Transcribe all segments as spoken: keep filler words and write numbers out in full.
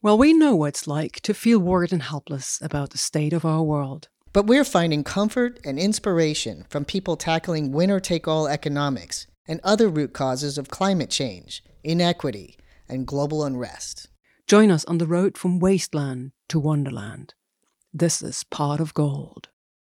Well, we know what it's like to feel worried and helpless about the state of our world. But we're finding comfort and inspiration from people tackling winner-take-all economics and other root causes of climate change, inequity, and global unrest. Join us on the road from wasteland to wonderland. This is Pot of Gold.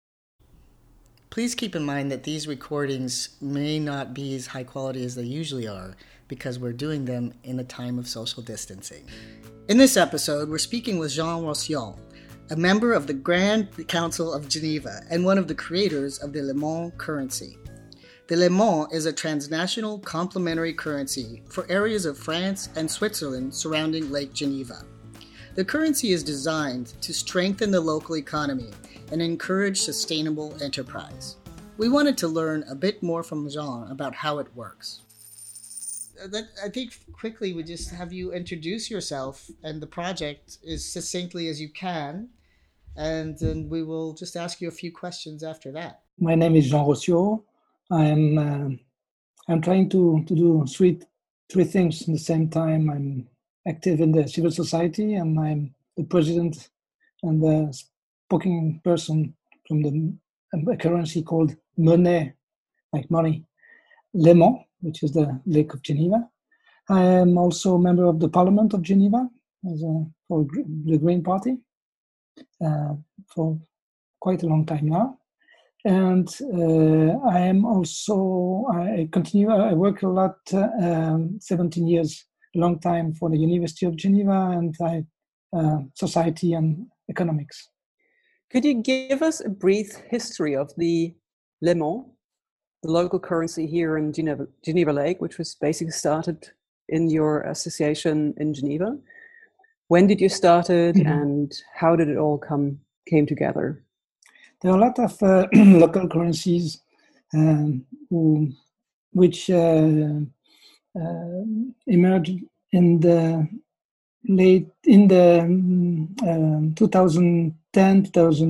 Please keep in mind that these recordings may not be as high quality as they usually are because we're doing them in a time of social distancing. In this episode, we're speaking with Jean Rossian, a member of the Grand Council of Geneva and one of the creators of the Le Mans currency. The Le Mans is a transnational complementary currency for areas of France and Switzerland surrounding Lake Geneva. The currency is designed to strengthen the local economy and encourage sustainable enterprise. We wanted to learn a bit more from Jean about how it works. That, I think quickly we just have you introduce yourself and the project as succinctly as you can, and then we will just ask you a few questions after that. My name is Jean Rossian. I'm uh, I'm trying to, to do three three things at the same time. I'm active in the civil society, and I'm the president and the spoken person from the a currency called monnaie, like money, Le Mans, which is the Lake of Geneva. I am also a member of the Parliament of Geneva as a, for the Green Party uh, for quite a long time now. And uh, I am also, I continue, I work a lot, uh, um, seventeen years, a long time for the University of Geneva, and I, uh, society and economics. Could you give us a brief history of the Le Mans, the local currency here in Geneva, Geneva Lake, which was basically started in your association in Geneva? When did you start it, mm-hmm. and how did it all come came together? There are a lot of uh, local currencies um, who, which uh, uh, emerged in the late in the um, twenty ten,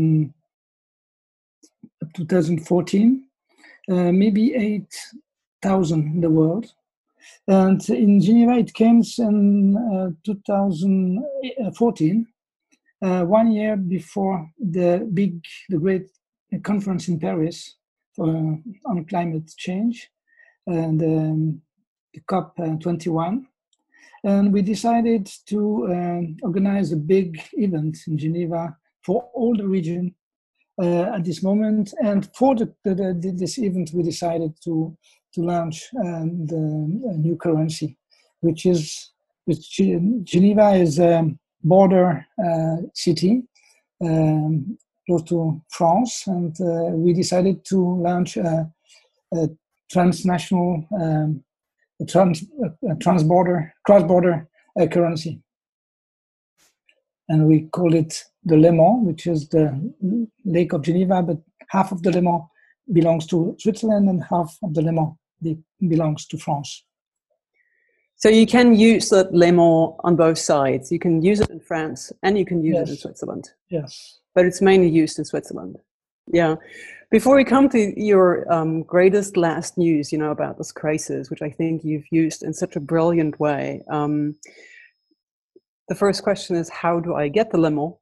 twenty fourteen, uh, maybe eight thousand in the world. And in Geneva, it came in uh, two thousand fourteen. Uh, one year before the big, the great conference in Paris for, uh, on climate change, and um, the COP twenty-one. And we decided to um, organize a big event in Geneva for all the region uh, at this moment. And for the, the, the, this event, we decided to, to launch um, the new currency, which is, which Geneva is um, border uh, city um, close to France, and uh, we decided to launch a, a transnational, um, a trans, a trans-border, cross-border uh, currency, and we call it the Le Mans, which is the Lake of Geneva, but half of the Le Mans belongs to Switzerland and half of the Le Mans belongs to France. So you can use the Le Mans on both sides. You can use it in France and you can use yes. it in Switzerland. Yes. But it's mainly used in Switzerland. Yeah. Before we come to your um, greatest last news, you know, about this crisis, which I think you've used in such a brilliant way. Um, the first question is, how do I get the Le Mans?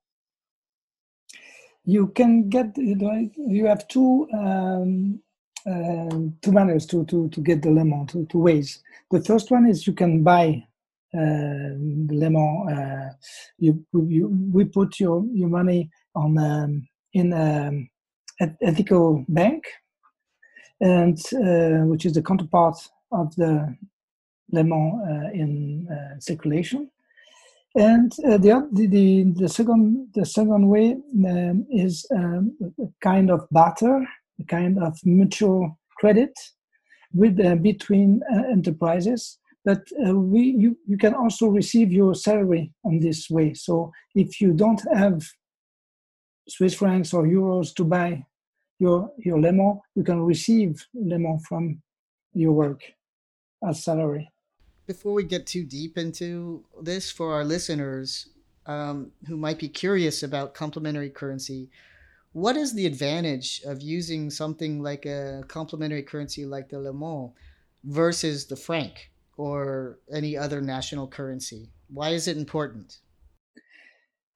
You can get, you have two um, uh, two manners to, to, to get the Le Mans, two, two ways. The first one is you can buy uh, the Le Mans. Uh, you, you, we put your, your money on um, in an um, ethical bank, and uh, which is the counterpart of the Le Mans uh, in uh, circulation. And uh, the, the the second the second way um, is um, a kind of barter, a kind of mutual credit with uh, between uh, enterprises. But uh, we you, you can also receive your salary on this way. So if you don't have Swiss francs or euros to buy your your Le Mans, you can receive Le Mans from your work as salary. Before we get too deep into this, for our listeners um, who might be curious about complementary currency, what is the advantage of using something like a complementary currency like the Le Mans versus the franc or any other national currency? Why is it important?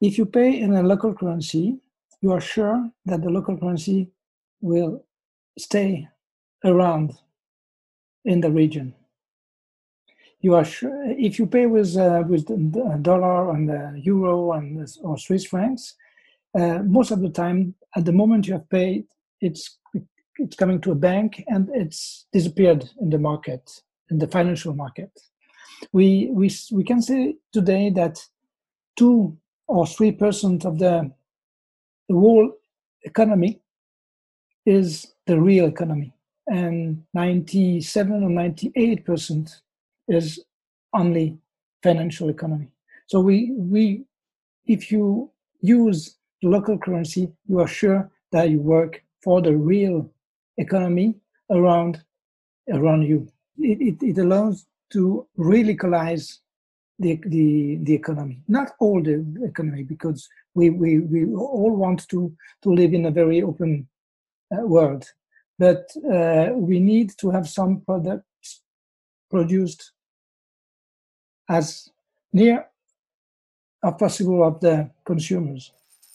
if you pay in a local currency, you are sure that the local currency will stay around in the region. You are sure if you pay with uh, with the dollar and the euro and or Swiss francs, uh, most of the time, at the moment you have paid, it's it's coming to a bank and it's disappeared in the market, in the financial market. We we we can say today that two or three percent of the the whole economy is the real economy, and ninety-seven or ninety-eight percent is only financial economy. So we we if you use the local currency, you are sure that you work for the real economy around around you. It it, it allows to relocalize the the the economy, not all the economy, because we we we all want to to live in a very open uh, world, but uh, we need to have some products produced as near as possible of the consumers.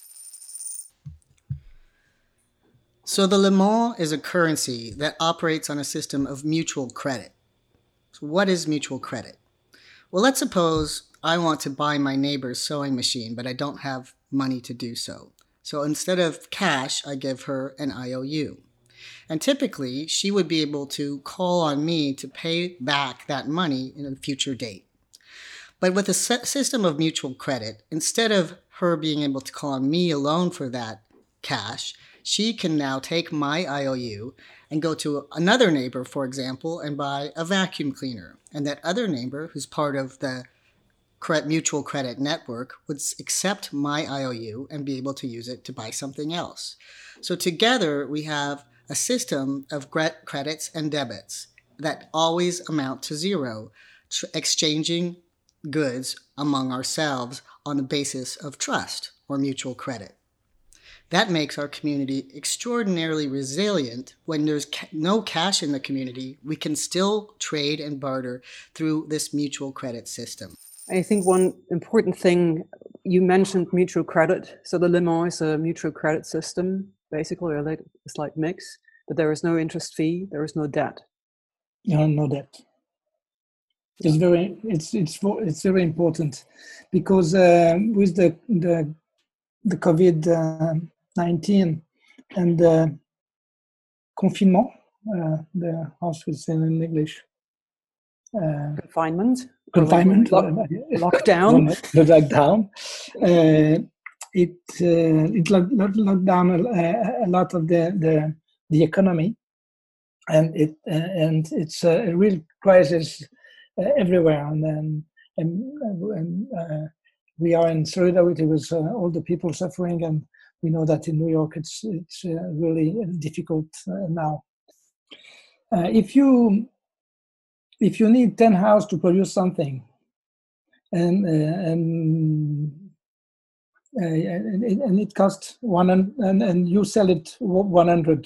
So the Le Mans is a currency that operates on a system of mutual credit. So what is mutual credit? Well, let's suppose I want to buy my neighbor's sewing machine, but I don't have money to do so. So instead of cash, I give her an I O U. And typically, she would be able to call on me to pay back that money in a future date. But with a system of mutual credit, instead of her being able to call on me alone for that cash, she can now take my I O U and go to another neighbor, for example, and buy a vacuum cleaner. And that other neighbor, who's part of the mutual credit network, would accept my I O U and be able to use it to buy something else. So together, we have a system of credits and debits that always amount to zero, tr- exchanging goods among ourselves on the basis of trust or mutual credit. That makes our community extraordinarily resilient. When there's ca- no cash in the community, we can still trade and barter through this mutual credit system. I think one important thing, you mentioned mutual credit. So the Le Mans is a mutual credit system, basically a slight mix, but there is no interest fee, there is no debt. No, no debt. It's very, it's it's it's very important, because uh, with the the the COVID nineteen and the confinement, uh, the house we say in English. Uh, confinement. Confinement. Lock, lockdown. The lockdown. Uh, it uh, it locked, locked down a, a lot of the, the the economy, and it uh, and it's a real crisis uh, everywhere. And then and, and uh, we are in solidarity with uh, all the people suffering, and we know that in New York it's it's uh, really difficult uh, now. Uh, if you if you need ten houses to produce something, and uh, and, uh, and and it costs one and, and and you sell it one hundred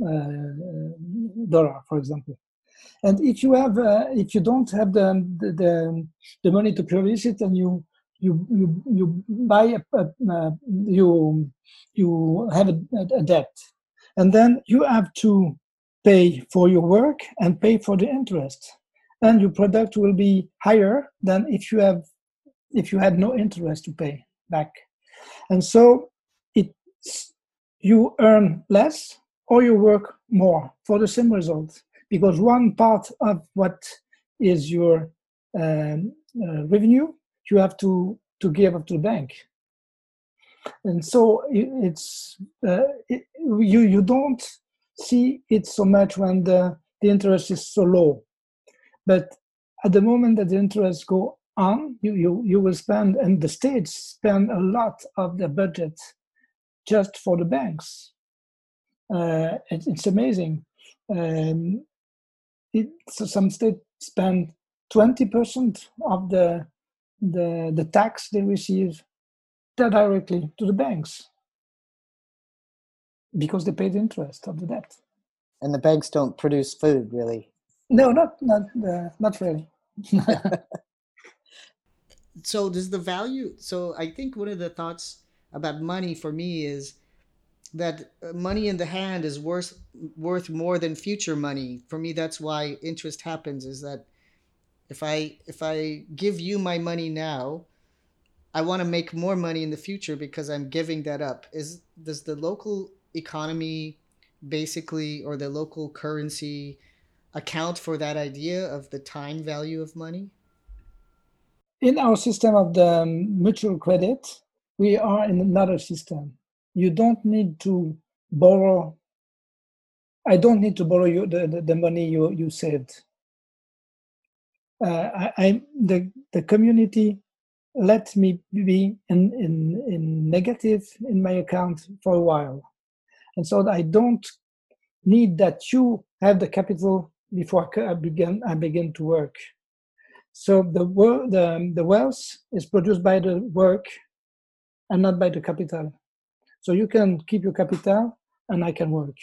dollar, for example, and if you have uh, if you don't have the, the the money to produce it, and you you you you buy a, a, a you you have a, a debt, and then you have to pay for your work and pay for the interest, and your product will be higher than if you have if you had no interest to pay back. And so it's you earn less or you work more for the same result, because one part of what is your um, uh, revenue you have to to give up to the bank. And so it, it's uh, it, you you don't see it so much when the, the interest is so low, but at the moment that the interest go on, you you you will spend, and the states spend a lot of the budget just for the banks. Uh, it, it's amazing. Um, it, so some states spend twenty percent of the the the tax they receive directly to the banks, because they pay the interest of the debt. And the banks don't produce food, really. No, not not uh, not really. so does the value, so I think one of the thoughts about money for me is that uh, money in the hand is worth worth more than future money. For me, that's why interest happens, is that if I if I give you my money now, I want to make more money in the future because I'm giving that up. Is does the local economy basically, or the local currency, account for that idea of the time value of money? In our system of the um, mutual credit, we are in another system. You don't need to borrow. I don't need to borrow you the, the, the money you, you saved. Uh, I, I the the community let me be in, in in negative in my account for a while, and so I don't need that you have the capital before I begin I begin to work. So the the the wealth is produced by the work and not by the capital. So you can keep your capital and I can work.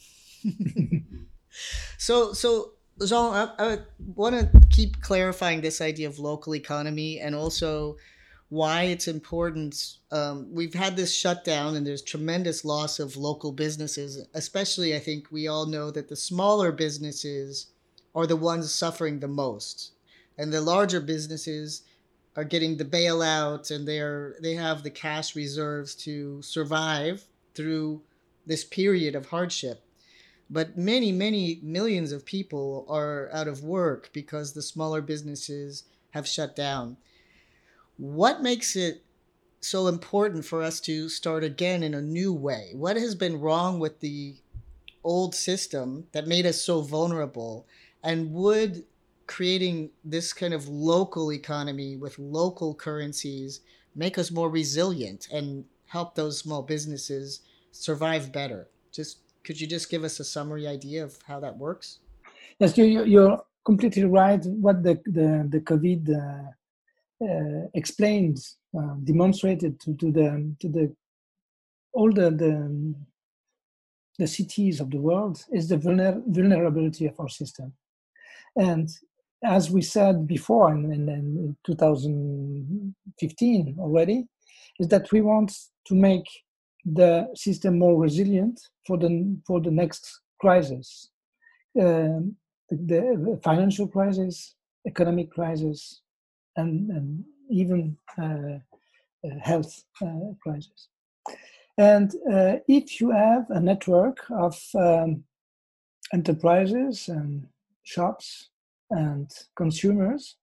so so Jean, I, I want to keep clarifying this idea of local economy, and also why it's important. Um, we've had this shutdown and there's tremendous loss of local businesses, especially I think we all know that the smaller businesses are the ones suffering the most. And the larger businesses are getting the bailout, and they're they have the cash reserves to survive through this period of hardship. But many, many millions of people are out of work because the smaller businesses have shut down. What makes it so important for us to start again in a new way? What has been wrong with the old system that made us so vulnerable? And would creating this kind of local economy with local currencies make us more resilient and help those small businesses survive better? Just could you just give us a summary idea of how that works? Yes, you, you, you're completely right. What the the, the COVID uh, uh, explained, uh, demonstrated to, to the to the all the, the the cities of the world is the vulner- vulnerability of our system. And as we said before in, in, in two thousand fifteen already, is that we want to make the system more resilient for the for the next crisis, um, the, the financial crisis, economic crisis, and, and even uh, uh, health uh, crisis. And uh, if you have a network of um, enterprises and shops and consumers,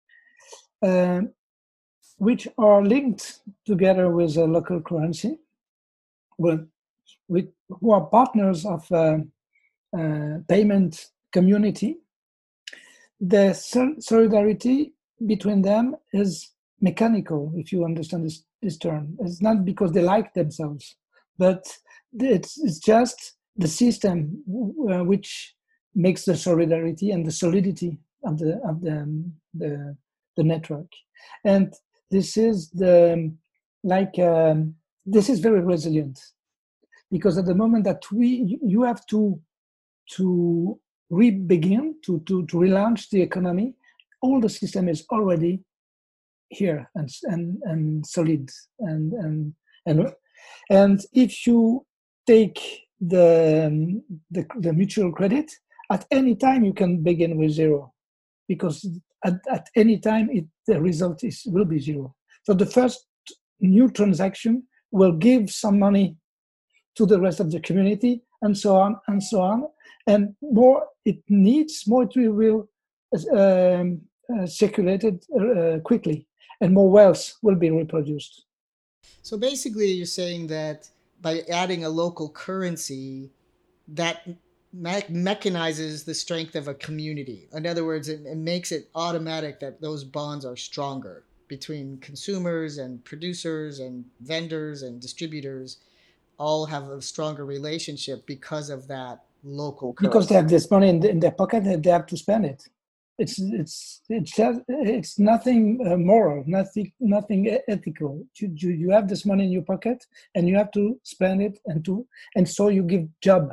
uh, which are linked together with a local currency, with, with, who are partners of a, a payment community, the solidarity between them is mechanical, if you understand this, this term. It's not because they like themselves, but it's, it's just the system uh, which makes the solidarity and the solidity of the of the, um, the the network. And this is the like um, this is very resilient, because at the moment that we you have to to re-begin to, to to relaunch the economy, all the system is already here and and and solid, and and and and if you take the the, the mutual credit, at any time you can begin with zero, because at, at any time it, the result is will be zero. So the first new transaction will give some money to the rest of the community, and so on and so on. And more it needs, more it will um, uh, circulated uh, quickly, and more wealth will be reproduced. So basically, you're saying that by adding a local currency, that me- mechanizes the strength of a community. In other words, it, it makes it automatic that those bonds are stronger between consumers and producers and vendors and distributors. All have a stronger relationship because of that local currency. Because they have this money in, the, in their pocket, and they have to spend it. It's it's it's just, it's nothing uh, moral, nothing nothing ethical. You, you you have this money in your pocket, and you have to spend it, and to and so you give job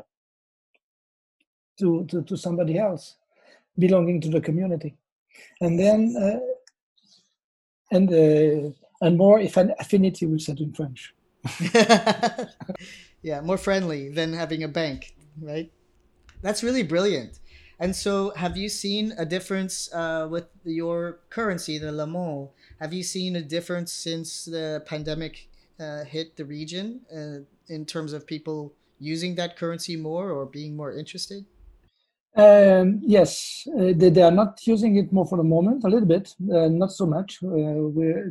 to to, to somebody else belonging to the community, and then uh, and uh, and more if an affinity, we said in French. Yeah, more friendly than having a bank, right? That's really brilliant. And so, have you seen a difference uh, with your currency, the Lemon? Have you seen a difference since the pandemic uh, hit the region uh, in terms of people using that currency more or being more interested? Um, yes, uh, they, they are not using it more for the moment, a little bit, uh, not so much. Uh, we're,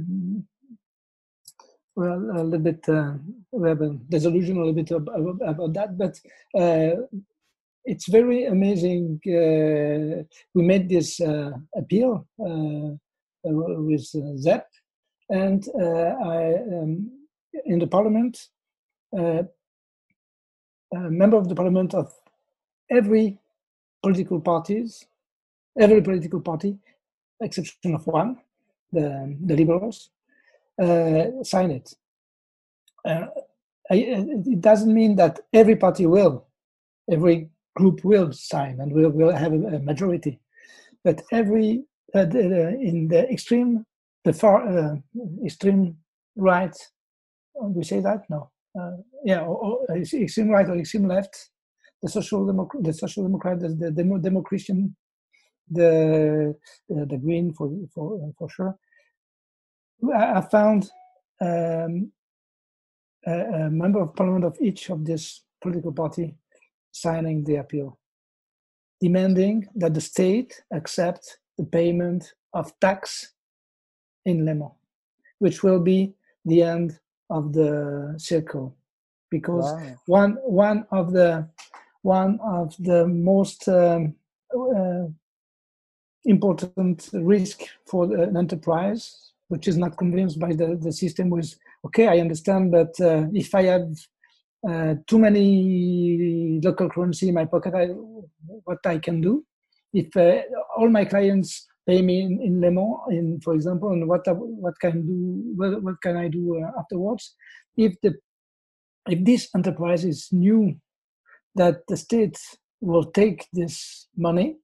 well, a little bit, uh, we have a disillusion a little bit about, about that, but uh, it's very amazing. Uh, we made this uh, appeal uh, with uh, ZEP, and uh, I, um, in the parliament, uh, a member of the parliament of every political parties, every political party, exception of one, the, the Liberals, uh, sign it. Uh, I, it doesn't mean that every party will, every group will sign and will, will have a, a majority, but every, uh, the, in the extreme, the far, uh, extreme right, do we say that? No. Uh, yeah, or, or extreme right or extreme left, the social democrat, the social democrat, the, the demo, demo Christian, the uh, the green for for for sure. I, I found um, a, a member of parliament of each of this political party signing the appeal, demanding that the state accept the payment of tax in Lemon, which will be the end of the circle, because Wow. one one of the one of the most um, uh, important risk for an enterprise which is not convinced by the, the system was, okay, I understand, but uh, if I have uh, too many local currency in my pocket, I, what I can do? If uh, all my clients pay me in, in Lemon, in, for example, and what what can do? What, what can I do uh, afterwards? If the if this enterprise is new, that the state will take this money,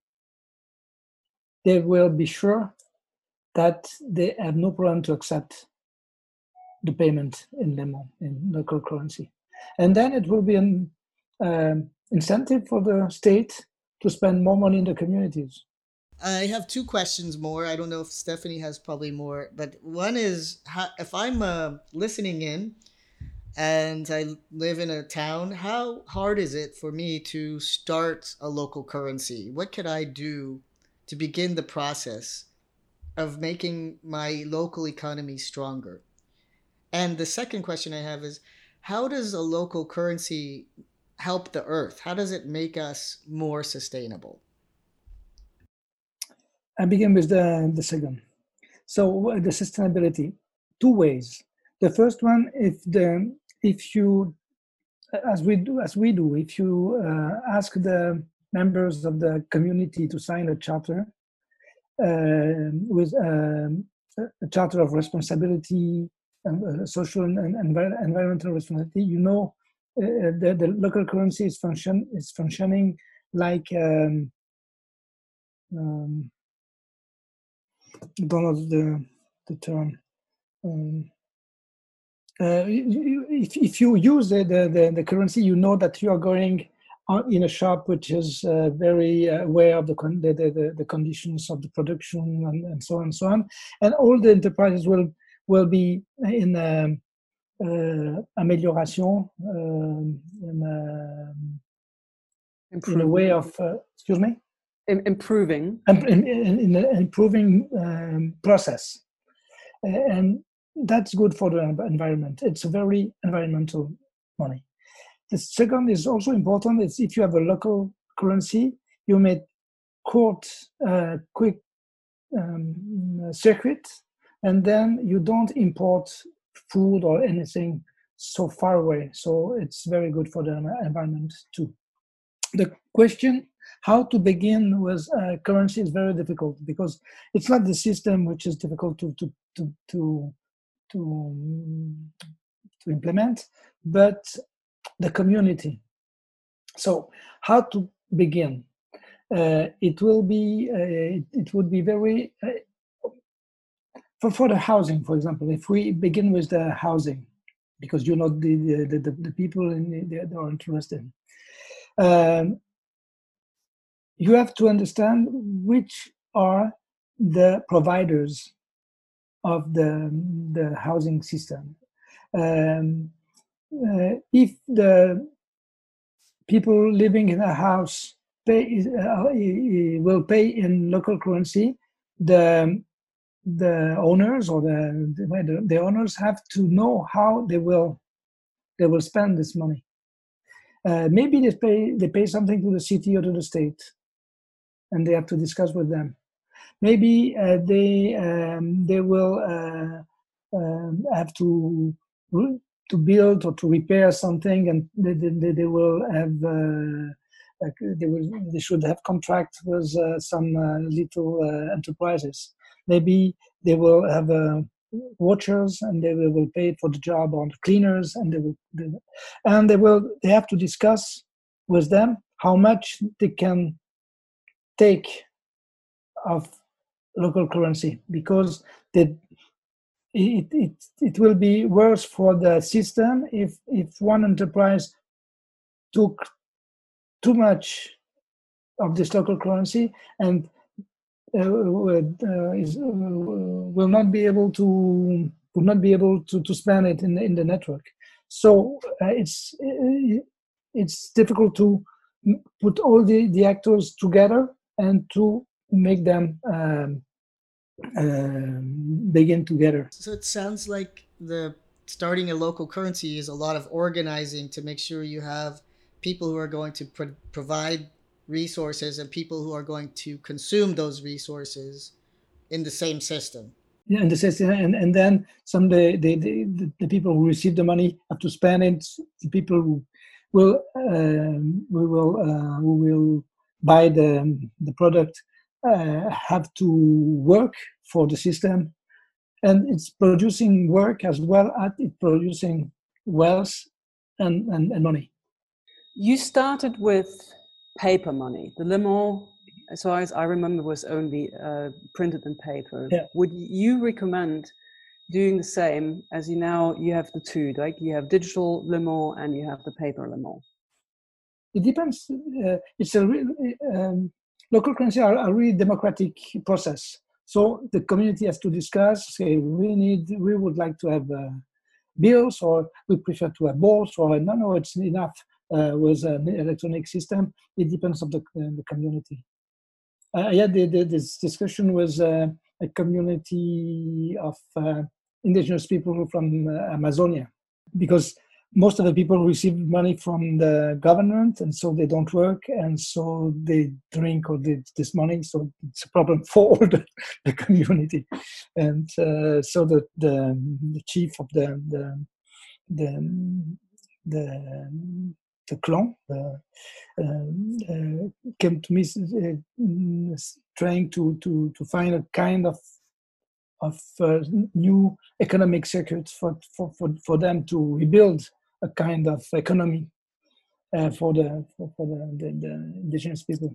they will be sure that they have no problem to accept the payment in Lemon, in local currency. And then it will be an um, incentive for the state to spend more money in the communities. I have two questions more. I don't know if Stephanie has probably more, but one is how, if I'm uh, listening in and I live in a town, how hard is it for me to start a local currency? What could I do to begin the process of making my local economy stronger? And the second question I have is, how does a local currency help the earth? How does it make us more sustainable? I begin with the, the second. So the sustainability, two ways. The first one, if the if you, as we do, as we do, if you uh, ask the members of the community to sign a charter uh, with um, a charter of responsibility, and uh, social and, and envir- environmental responsibility, you know, uh, the, the local currency is function is functioning like um, um, I don't know the the term. Um, uh, if, if you use the, the, the currency, you know that you are going on in a shop which is uh, very aware of the, con- the, the, the conditions of the production and, and so on and so on. And all the enterprises will will be in um, uh, amélioration, um, in, um, in a way of, uh, excuse me? Im- improving. In, in, in an improving um, process. And that's good for the environment. It's a very environmental money. The second is also important. Is if you have a local currency, you may quote uh, quick um, circuit, and then you don't import food or anything so far away. So it's very good for the environment too. The question how to begin with uh, currency is very difficult because it's not the system which is difficult to to to to to, to implement, but the community. So how to begin? Uh, it will be uh, it, it would be very uh, for, for the housing, for example, if we begin with the housing, because you know the the, the, the people in the, they are interested, um, you have to understand which are the providers of the the housing system. Um, uh, if the people living in a house pay uh, will pay in local currency, the the owners or the, the the owners have to know how they will they will spend this money. Uh, maybe they pay they pay something to the city or to the state, and they have to discuss with them. Maybe uh, they um, they will uh, um, have to to build or to repair something, and they, they, they will have uh, like they will they should have contract with uh, some uh, little uh, enterprises. Maybe they will have uh, watchers, and they will pay for the job, or the cleaners, and they will they, and they will they have to discuss with them how much they can take of local currency, because they, it, it it will be worse for the system if if one enterprise took too much of this local currency and uh, uh, is, uh, will not be able to will not be able to, to spend it in the, in the network. So uh, it's it's difficult to put all the, the actors together and to make them um, uh, begin together. So it sounds like the starting a local currency is a lot of organizing to make sure you have people who are going to pro- provide resources and people who are going to consume those resources in the same system. Yeah, and the system, and, and then some the, the, the, the people who receive the money have to spend it. The people who will um, we will uh, who will buy the the product uh, have to work for the system, and it's producing work as well as it producing wealth and, and, and money. You started with paper money. The Le Mans, as far as I remember, was only uh, printed in paper. Yeah. Would you recommend doing the same as you now you have the two, like you have digital Le Mans and you have the paper Le Mans? It depends. Uh, it's a real, um, local currency are a really democratic process. So the community has to discuss, say, we need, we would like to have uh, bills, or we prefer to have balls, or no, no, it's enough uh, with an electronic system. It depends on the, uh, the community. Uh, I had the, the, this discussion with uh, a community of uh, indigenous people from uh, Amazonia, because most of the people receive money from the government, and so they don't work, and so they drink all the, this money. So it's a problem for all the, the community. And uh, so the, the the chief of the the the the, the clan uh, uh, uh, came to me uh, trying to to to find a kind of of uh, new economic circuits for, for, for, for them to rebuild a kind of economy uh, for the for, for the, the, the indigenous people.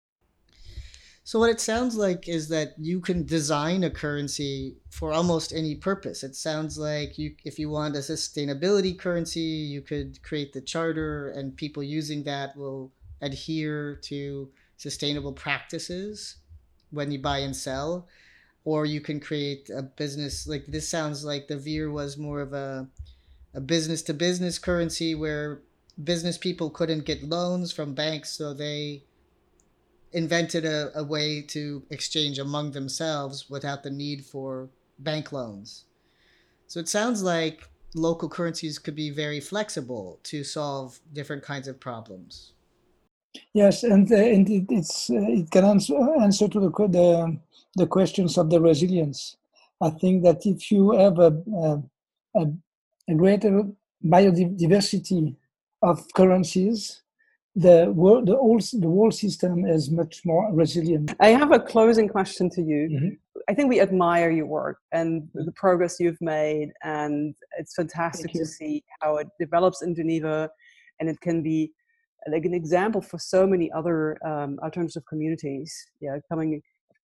So what it sounds like is that you can design a currency for almost any purpose. It sounds like you, if you want a sustainability currency, you could create the charter, and people using that will adhere to sustainable practices when you buy and sell. Or you can create a business, like this sounds like the V I R was more of a a business to business currency where business people couldn't get loans from banks, so they invented a, a way to exchange among themselves without the need for bank loans. So it sounds like local currencies could be very flexible to solve different kinds of problems. Yes, and uh, and it, it's uh, it can answer answer to the the the questions of the resilience. I think that if you have a a, a, a greater biodiversity of currencies, the world the whole the whole system is much more resilient. I have a closing question to you. Mm-hmm. I think we admire your work and the progress you've made, and it's fantastic to see how it develops in Geneva, and it can be like an example for so many other um, alternative communities. Yeah, coming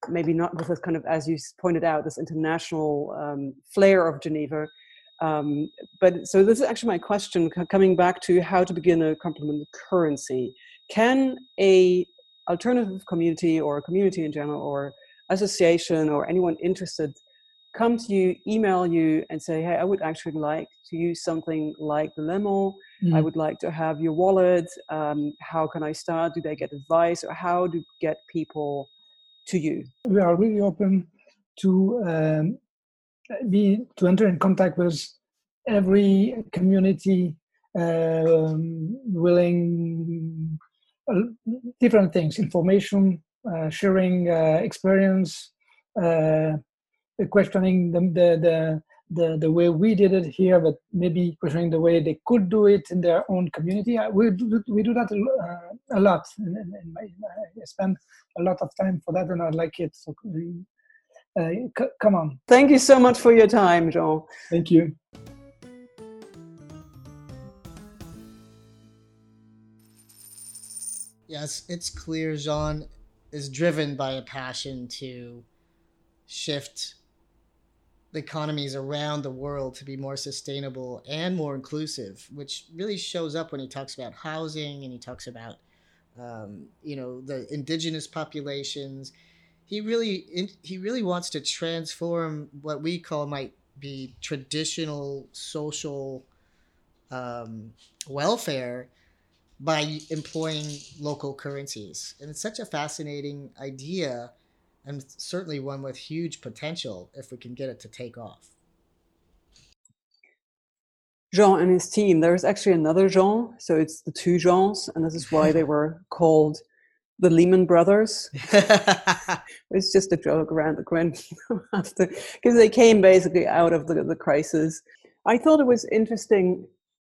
maybe not with this kind of, as you pointed out, this international um, flair of Geneva. Um, but so this is actually my question, c- coming back to how to begin a complementary currency. Can a alternative community or a community in general or association or anyone interested come to you, email you and say, hey, I would actually like to use something like the Lemon. Mm. I would like to have your wallet. Um, how can I start? Do they get advice, or how do you get people to you? We are really open to um, be to enter in contact with every community um, willing uh, different things, information, uh, sharing uh, experience, uh, questioning the, the the the the way we did it here, but maybe questioning the way they could do it in their own community. We do, we do that a, a lot. And, and my, I spend a lot of time for that, and I like it. So uh, c- come on. Thank you so much for your time, Jean. Thank you. Yes, it's clear Jean is driven by a passion to shift the economies around the world to be more sustainable and more inclusive, which really shows up when he talks about housing and he talks about, um, you know, the indigenous populations. He really, he really wants to transform what we call might be traditional social um, welfare by employing local currencies. And it's such a fascinating idea, and certainly one with huge potential if we can get it to take off. Jean and his team, there's actually another Jean, so it's the two Jeans, and this is why they were called the Lehman Brothers. It's just a joke around the grin, because they came basically out of the, the crisis. I thought it was interesting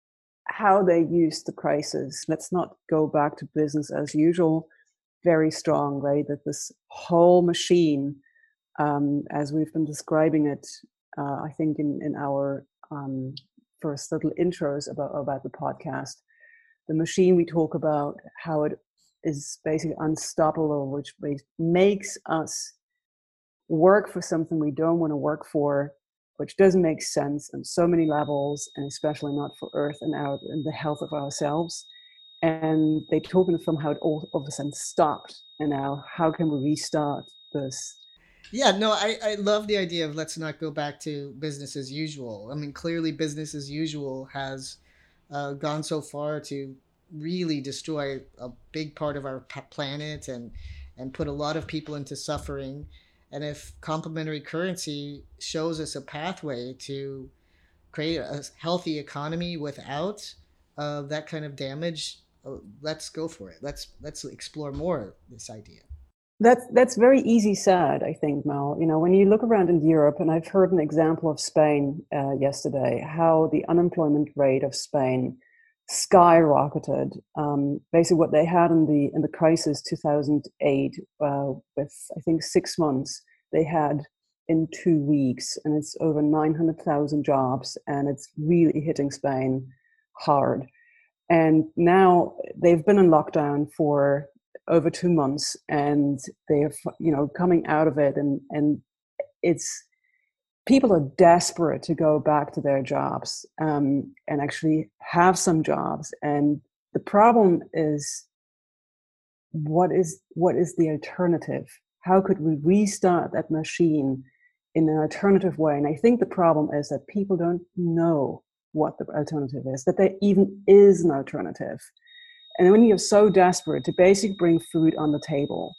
how they used the crisis. Let's not go back to business as usual. Very strong, right? That this whole machine, um, as we've been describing it, uh, I think in, in our um, first little intros about, about the podcast, the machine we talk about, how it is basically unstoppable, which makes us work for something we don't want to work for, which doesn't make sense on so many levels, and especially not for Earth and, our, and the health of ourselves. And they talk from how it all of a sudden stopped, and now how can we restart this? Yeah, no, I, I love the idea of let's not go back to business as usual. I mean, clearly business as usual has uh, gone so far to really destroy a big part of our planet and, and put a lot of people into suffering. And if complementary currency shows us a pathway to create a healthy economy without uh, that kind of damage, uh, let's go for it. Let's let's explore more this idea. That's that's very easy said, I think, Mel. You know, when you look around in Europe, and I've heard an example of Spain uh, yesterday, how the unemployment rate of Spain skyrocketed. Um, basically, what they had in the in the crisis two thousand eight, uh, with I think six months, they had in two weeks, and it's over nine hundred thousand jobs, and it's really hitting Spain hard. And now they've been in lockdown for over two months, and they're, you know, coming out of it, and and it's people are desperate to go back to their jobs um, and actually have some jobs. And the problem is, what is what is the alternative? How could we restart that machine in an alternative way? And I think the problem is that people don't know what the alternative is, that there even is an alternative. And when you're so desperate to basically bring food on the table,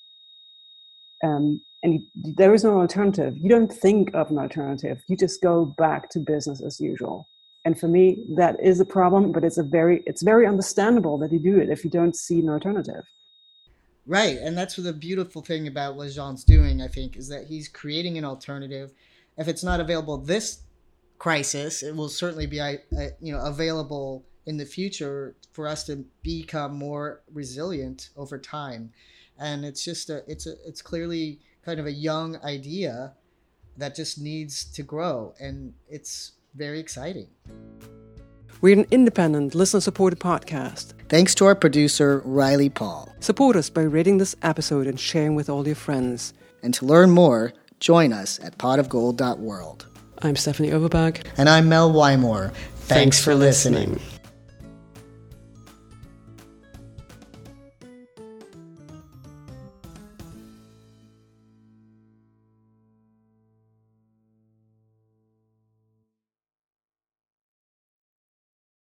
um, and you, there is no alternative, you don't think of an alternative. You just go back to business as usual. And for me, that is a problem, but it's a very, it's very understandable that you do it if you don't see an alternative. Right, and that's the beautiful thing about what Jean's doing, I think, is that he's creating an alternative. If it's not available this crisis, it will certainly be, you know, available in the future for us to become more resilient over time. And it's just a, it's a, it's clearly kind of a young idea that just needs to grow, and it's very exciting. We're an independent, listener-supported podcast. Thanks to our producer, Riley Paul. Support us by rating this episode and sharing with all your friends. And to learn more, join us at pot of gold dot world. I'm Stephanie Overberg. And I'm Mel Wymore. Thanks, Thanks for listening. listening.